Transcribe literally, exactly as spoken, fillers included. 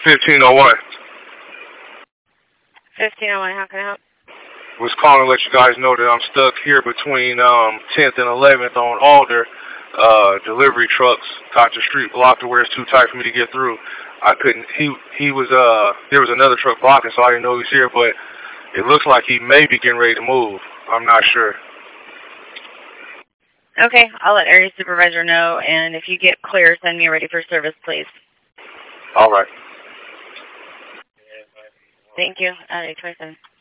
fifteen oh one. fifteen oh one, how can I help? Was calling to let you guys know that I'm stuck here between um, tenth and eleventh on Alder. Uh, delivery trucks got the street blocked to where it's too tight for me to get through. I couldn't, he, he was, uh, there was another truck blocking, so I didn't know he was here, but it looks like he may be getting ready to move. I'm not sure. Okay, I'll let area supervisor know, and if you get clear, send me ready for service, please. All right. Thank you. Uh, twenty-seven.